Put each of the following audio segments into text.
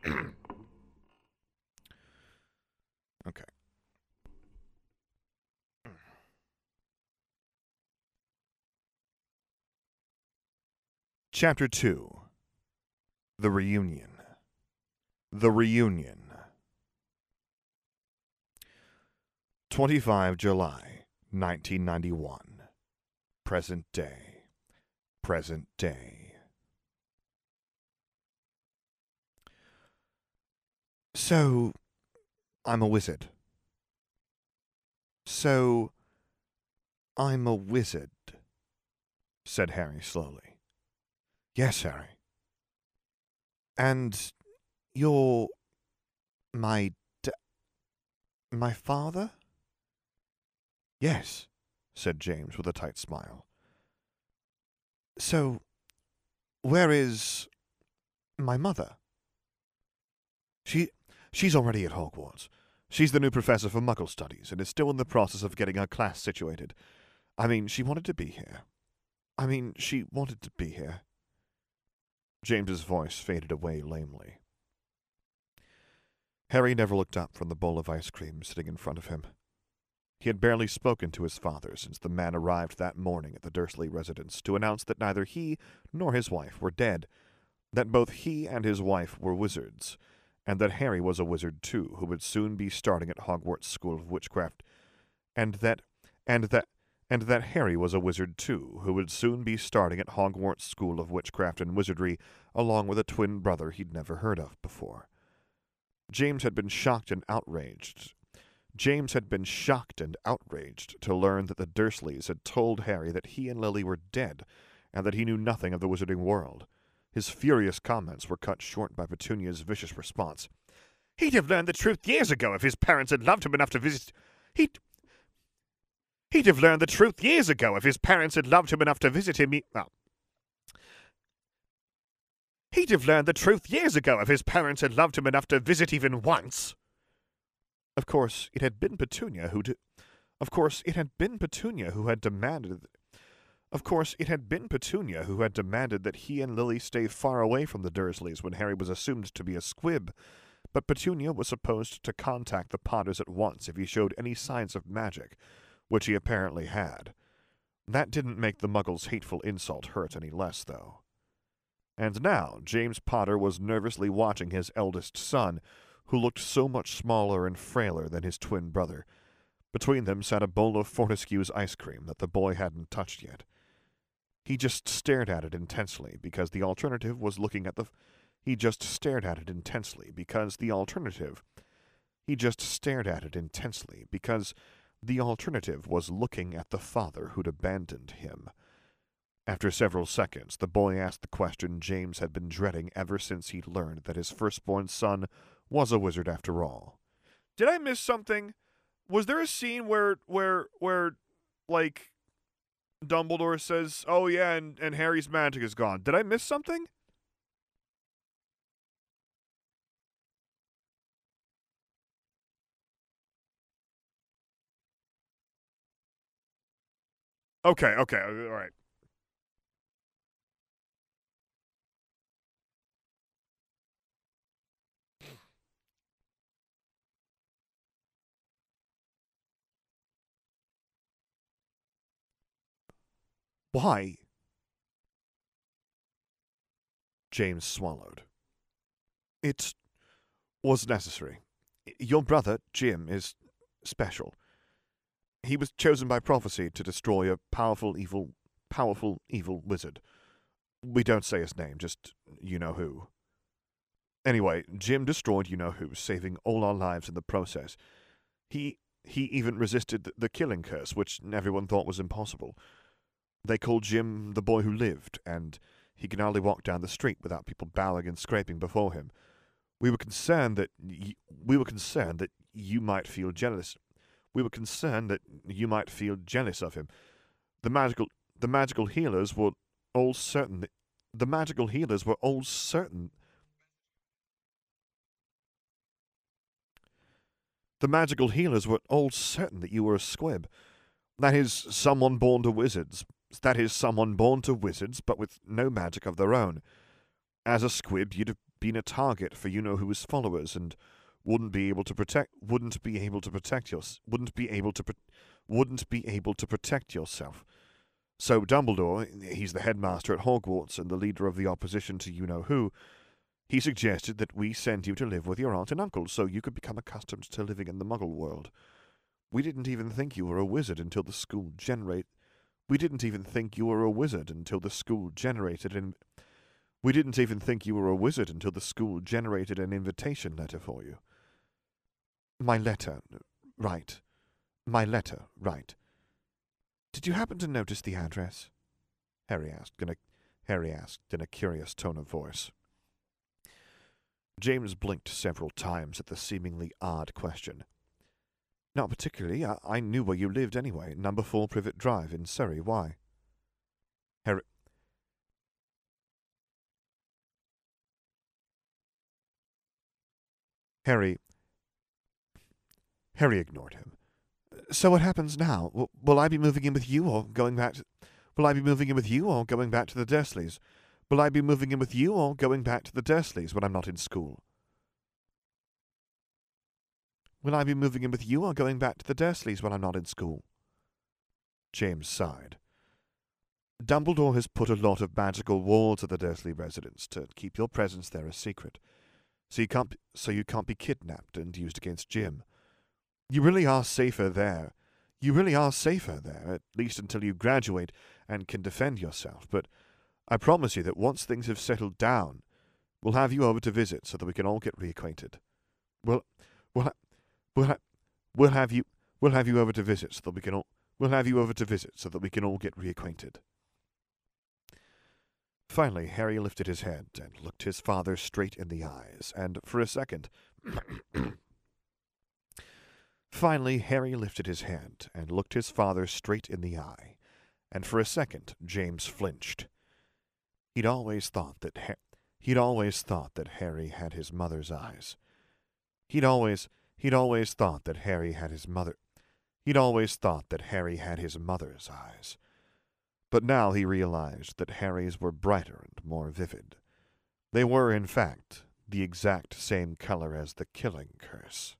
Okay. Chapter 2. The Reunion. The Reunion. 25 July, 1991. Present day. Present day. So, I'm a wizard. So, I'm a wizard, said Harry slowly. Yes, Harry. And you're my my father? Yes, said James with a tight smile. So, where is my mother? She's already at Hogwarts. She's the new professor for Muggle Studies and is still in the process of getting her class situated. I mean, she wanted to be here. James's voice faded away lamely. Harry never looked up from the bowl of ice cream sitting in front of him. He had barely spoken to his father since the man arrived that morning at the Dursley residence to announce that neither he nor his wife were dead, that both he and his wife were wizards, and that Harry was a wizard too, who would soon be starting at Hogwarts School of Witchcraft, and that Harry was a wizard too, who would soon be starting at Hogwarts School of Witchcraft and Wizardry, along with a twin brother he'd never heard of before. James had been shocked and outraged to learn that the Dursleys had told Harry that he and Lily were dead, and that he knew nothing of the wizarding world. His furious comments were cut short by Petunia's vicious response. He'd have learned the truth years ago if his parents had loved him enough to visit... He'd have learned the truth years ago if his parents had loved him enough to visit him... He'd have learned the truth years ago if his parents had loved him enough to visit even once. Of course, it had been Petunia who had demanded that he and Lily stay far away from the Dursleys when Harry was assumed to be a squib, but Petunia was supposed to contact the Potters at once if he showed any signs of magic, which he apparently had. That didn't make the Muggle's hateful insult hurt any less, though. And now James Potter was nervously watching his eldest son, who looked so much smaller and frailer than his twin brother. Between them sat a bowl of Fortescue's ice cream that the boy hadn't touched yet. He just stared at it intensely because the alternative was looking at the... He just stared at it intensely because the alternative was looking at the father who'd abandoned him. After several seconds, the boy asked the question James had been dreading ever since he'd learned that his firstborn son was a wizard after all. Did I miss something? Was there a scene where like, Dumbledore says, oh yeah, and Harry's magic is gone? Did I miss something? Okay, all right. Why? James swallowed. It was necessary. Your brother, Jim, is special. He was chosen by prophecy to destroy a powerful evil wizard. We don't say his name, just you-know-who. Anyway, Jim destroyed you-know-who, saving all our lives in the process. He even resisted the killing curse, which everyone thought was impossible. They called Jim the boy who lived, and he could hardly walk down the street without people bowing and scraping before him. We were concerned that you might feel jealous. We were concerned that you might feel jealous of him. The magical healers were all certain that the magical healers were all certain that you were a squib. That is someone born to wizards, but with no magic of their own. As a squib, you'd have been a target for you-know-who's followers and wouldn't be able to protect yourself. So Dumbledore, he's the headmaster at Hogwarts and the leader of the opposition to you-know-who, he suggested that we send you to live with your aunt and uncle so you could become accustomed to living in the Muggle world. We didn't even think you were a wizard until the school generated an invitation letter for you. My letter, right. Did you happen to notice the address? Harry asked in a curious tone of voice. James blinked several times at the seemingly odd question. Not particularly. I knew where you lived anyway. Number 4 Privet Drive in Surrey. Why? Harry ignored him. So what happens now? Will I be moving in with you or going back to the Dursleys? Will I be moving in with you or going back to the Dursleys when I'm not in school? James sighed. Dumbledore has put a lot of magical walls at the Dursley residence to keep your presence there a secret. So you can't be kidnapped and used against Jim. You really are safer there, at least until you graduate and can defend yourself. But I promise you that once things have settled down, we'll have you over to visit so that we can all get reacquainted. We'll have you over to visit so that we can all get reacquainted. Finally, Harry lifted his head and looked his father straight in the eyes, and for a second... James flinched. He'd always thought that Harry had his mother's eyes. He'd always thought that Harry had his mother's eyes. But now he realized that Harry's were brighter and more vivid. They were, in fact, the exact same color as the killing curse.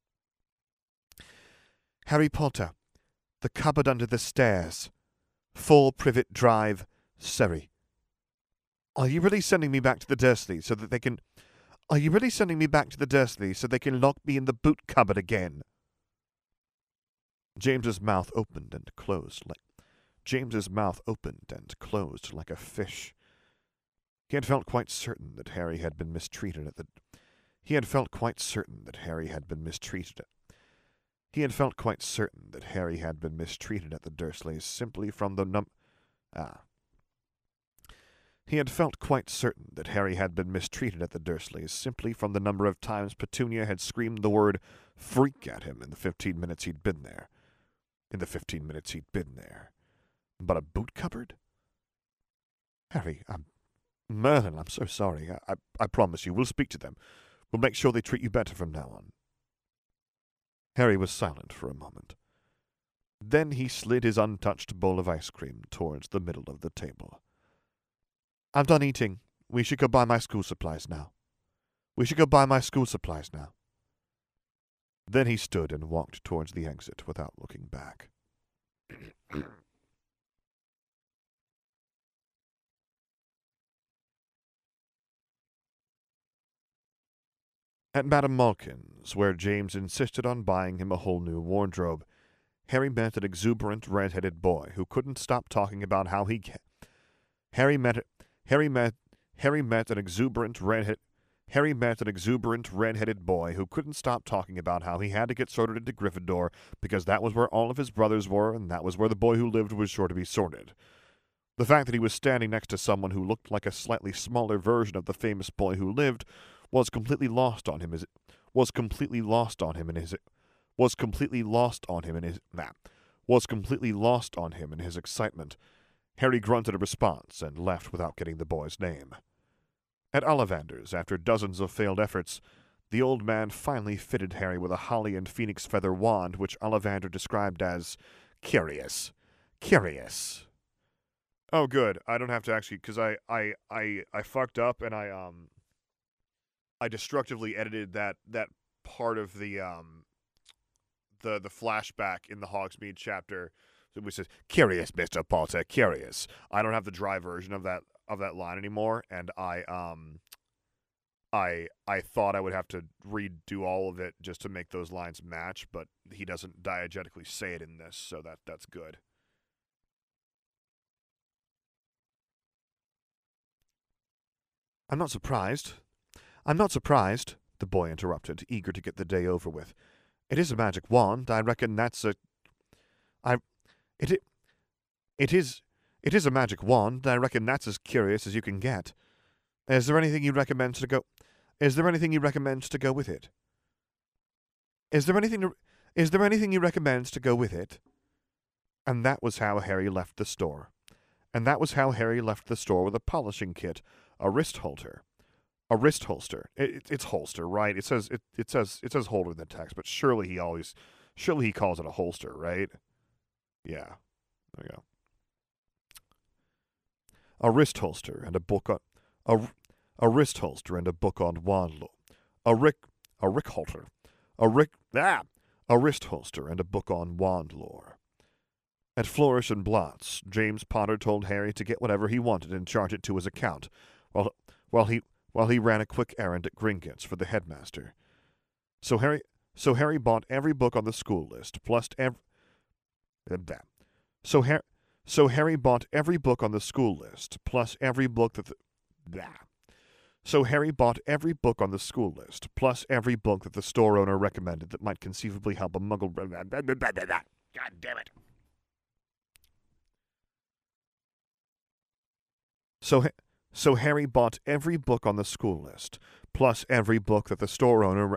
Harry Potter, the cupboard under the stairs, 4 Privet Drive, Surrey. Are you really sending me back to the Dursleys so that they can lock me in the boot cupboard again? James's mouth opened and closed like a fish. He had felt quite certain that Harry had been mistreated at the Dursleys simply from the number of times Petunia had screamed the word freak at him in the 15 minutes he'd been there. But a boot cupboard? Harry, Merlin, I'm so sorry. I promise you, we'll speak to them. We'll make sure they treat you better from now on. Harry was silent for a moment. Then he slid his untouched bowl of ice cream towards the middle of the table. I'm done eating. We should go buy my school supplies now. Then he stood and walked towards the exit without looking back. At Madame Malkin's, where James insisted on buying him a whole new wardrobe, Harry met an exuberant red-headed boy who couldn't stop talking about how he... Harry met an exuberant red-headed boy who couldn't stop talking about how he had to get sorted into Gryffindor because that was where all of his brothers were and that was where the boy who lived was sure to be sorted. The fact that he was standing next to someone who looked like a slightly smaller version of the famous boy who lived was completely lost on him in his excitement. Harry grunted a response and left without getting the boy's name. At Ollivander's, after dozens of failed efforts, the old man finally fitted Harry with a holly and phoenix feather wand, which Ollivander described as curious. Oh, good. I don't have to actually, because I fucked up and I destructively edited that part of the flashback in the Hogsmeade chapter, which says, "Curious, Mr. Potter, curious." I don't have the dry version of that line anymore, and I thought I would have to redo all of it just to make those lines match, but he doesn't diegetically say it in this, so that's good. I'm not surprised, the boy interrupted, eager to get the day over with. It is a magic wand. I reckon that's a... It is a magic wand. I reckon that's as curious as you can get. Is there anything you recommend to go with it? Is there anything you recommend to go with it? And that was how Harry left the store. with a polishing kit, a wrist holster. It's holster, right? It says holder in the text, but surely he calls it a holster, right? Yeah. There you go. A wrist holster and a book on wand lore. A wrist holster and a book on wand lore. At Flourish and Blott's, James Potter told Harry to get whatever he wanted and charge it to his account, while he ran a quick errand at Gringotts for the headmaster. So Harry bought every book on the school list, plus every book that the store owner recommended that might conceivably help a muggle. God damn it. So Harry bought every book on the school list, plus every book that the store owner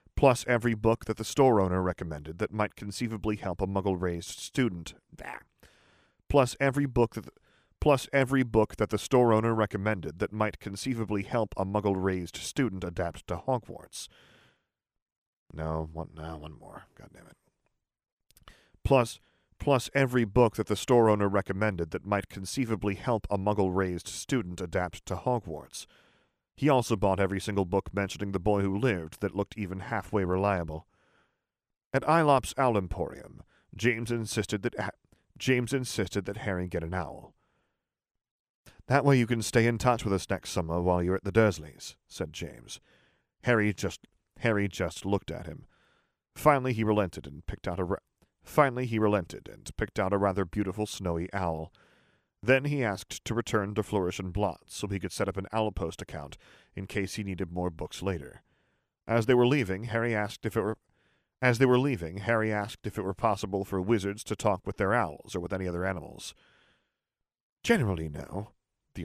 recommended that might conceivably help a muggle-raised student. Plus every book that the store owner recommended that might conceivably help a muggle-raised student adapt to Hogwarts. One more. God damn it. Plus every book that the store owner recommended that might conceivably help a muggle-raised student adapt to Hogwarts. He also bought every single book mentioning the boy who lived that looked even halfway reliable. At Aelop's Owl Emporium, James insisted that Harry get an owl. That way you can stay in touch with us next summer while you're at the Dursleys, said James. Harry just looked at him. Finally he relented and picked out a rather beautiful snowy owl. Then he asked to return to Flourish and Blotts so he could set up an Owlpost account in case he needed more books later. As they were leaving, Harry asked if it were possible for wizards to talk with their owls or with any other animals. Generally, no, he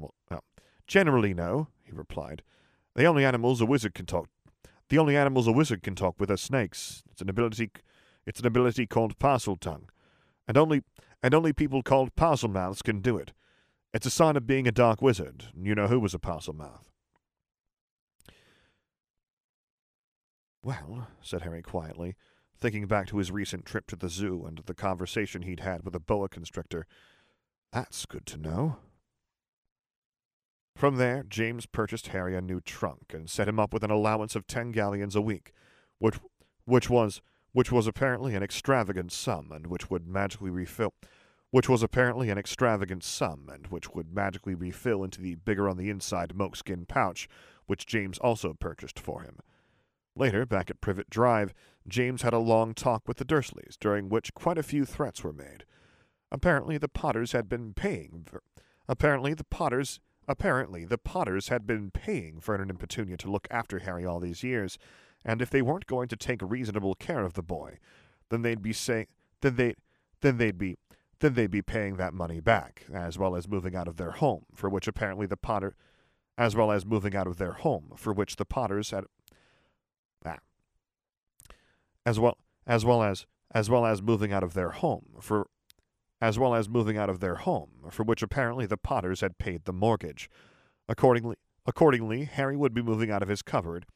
replied. The only animals a wizard can talk with are snakes. It's an ability called Parseltongue, and only people called Parselmouths can do it. It's a sign of being a dark wizard. You know who was a Parselmouth. Well, said Harry quietly, thinking back to his recent trip to the zoo and the conversation he'd had with a boa constrictor. That's good to know. From there, James purchased Harry a new trunk and set him up with an allowance of 10 galleons a week, which was apparently an extravagant sum and which would magically refill into the bigger on the inside mokeskin pouch, which James also purchased for him. Later, back at Privet Drive, James had a long talk with the Dursleys, during which quite a few threats were made. Apparently the Potters had been paying Vernon and Petunia to look after Harry all these years, and if they weren't going to take reasonable care of the boy, then they'd be paying that money back, as well as moving out of their home, for which apparently the Potters had paid the mortgage. Accordingly, Harry would be moving out of his cupboard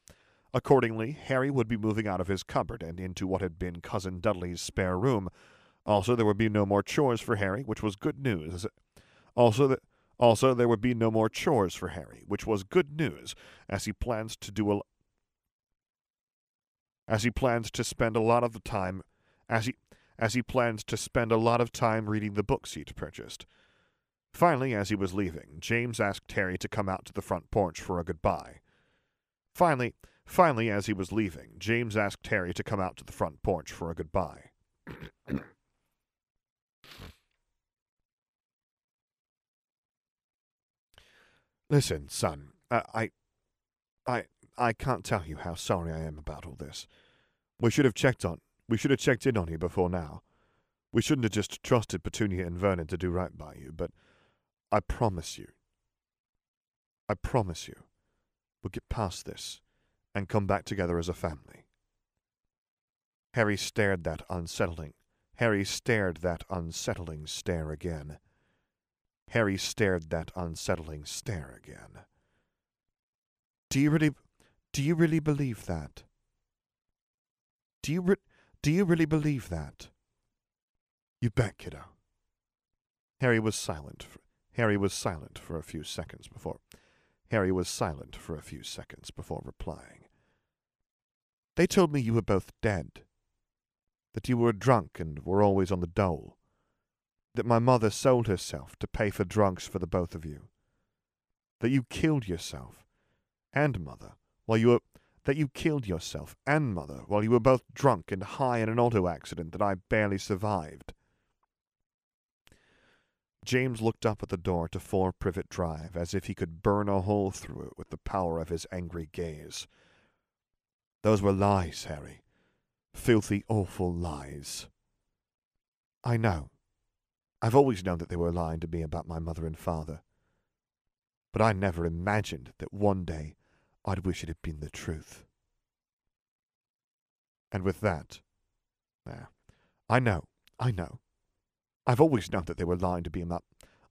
and into what had been Cousin Dudley's spare room. Also, there would be no more chores for Harry, which was good news. Also, there would be no more chores for Harry, which was good news, as he plans to spend a lot of the time as he plans to spend a lot of time reading the books he'd purchased. Finally, as he was leaving, James asked Harry to come out to the front porch for a goodbye. Finally, as he was leaving, James asked Harry to come out to the front porch for a goodbye. Listen, son, I can't tell you how sorry I am about all this. We should have checked in on you before now. We shouldn't have just trusted Petunia and Vernon to do right by you, but I promise you, we'll get past this and come back together as a family. Harry stared that unsettling stare again. Do you really believe that? Do you really believe that? You bet, kiddo. Harry was silent for a few seconds before replying. They told me you were both dead, that you were drunk and were always on the dole, that my mother sold herself to pay for drugs for the both of you, that you killed yourself and mother while you were both drunk and high in an auto accident that I barely survived. James looked up at the door to 4 Privet Drive as if he could burn a hole through it with the power of his angry gaze. Those were lies, Harry. Filthy, awful lies. I know. I've always known that they were lying to me about my mother and father. But I never imagined that one day I'd wish it had been the truth. And with that, I know. I've always known that they were lying to me about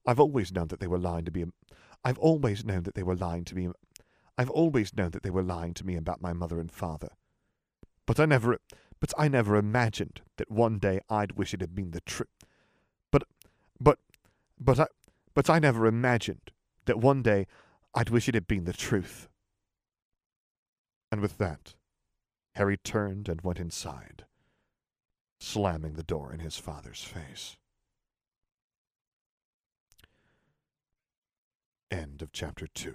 my mother and father. But I never imagined that one day I'd wish it had been the truth. But I never imagined that one day I'd wish it had been the truth. And with that, Harry turned and went inside, slamming the door in his father's face. End of chapter 2.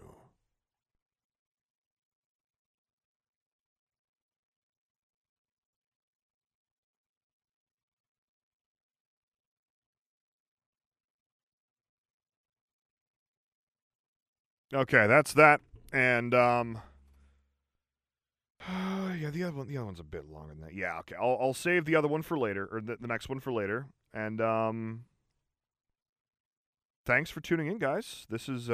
Okay, that's that. And yeah, the other one's a bit longer than that. Yeah, okay. I'll save the other one for later, or the next one for later. And thanks for tuning in, guys. This is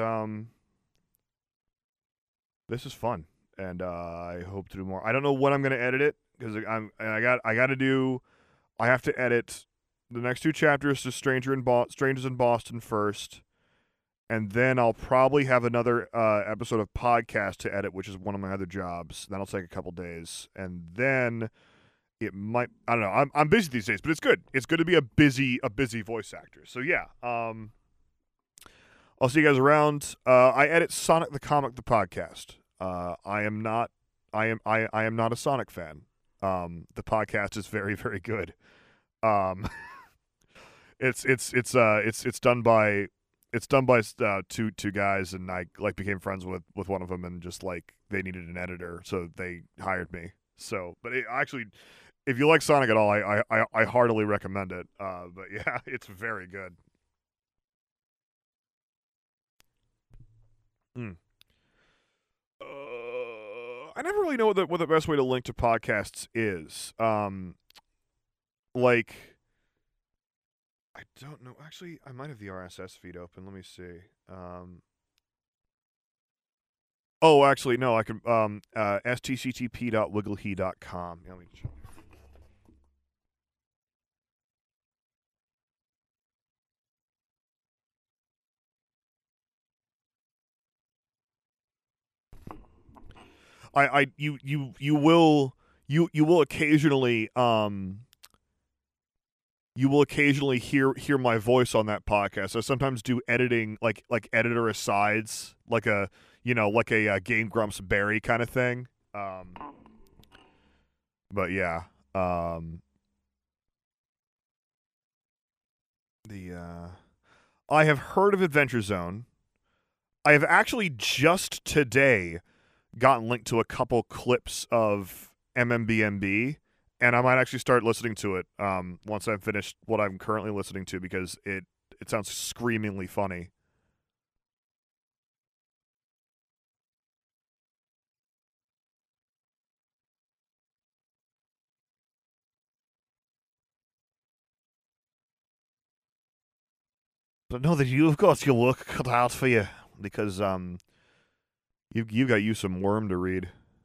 fun, and I hope to do more. I don't know when I'm gonna edit it because I have to edit the next 2 chapters to Strangers in Boston first, and then I'll probably have another episode of podcast to edit, which is one of my other jobs. That'll take a couple days, and then it might. I don't know. I'm busy these days, but it's good. It's good to be a busy voice actor. So yeah. I'll see you guys around. I edit Sonic the Comic, the podcast. I am not a Sonic fan. The podcast is very, very good. It's done by two guys, and I became friends with one of them, and just they needed an editor, so they hired me. So, but actually, if you like Sonic at all, I heartily recommend it. But yeah, it's very good. I never really know what the best way to link to podcasts is. I don't know. Actually, I might have the RSS feed open. Let me see. Oh, actually, no. I can stctp.wigglehe.com. Let me check. You will occasionally you will occasionally hear my voice on that podcast. I sometimes do editing, like editor asides, like a Game Grumps Barry kind of thing. But yeah, I have heard of Adventure Zone. I have actually just today gotten linked to a couple clips of MMBMB, and I might actually start listening to it once I've finished what I'm currently listening to, because it sounds screamingly funny. But know that you've got your work cut out for you, because you got you some worm to read.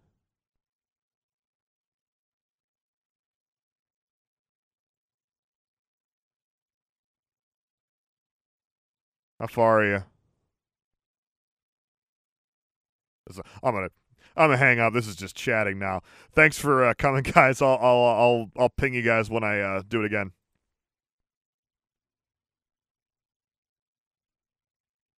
How far are you? I'm gonna hang up. This is just chatting now. Thanks for coming, guys. I'll ping you guys when I do it again.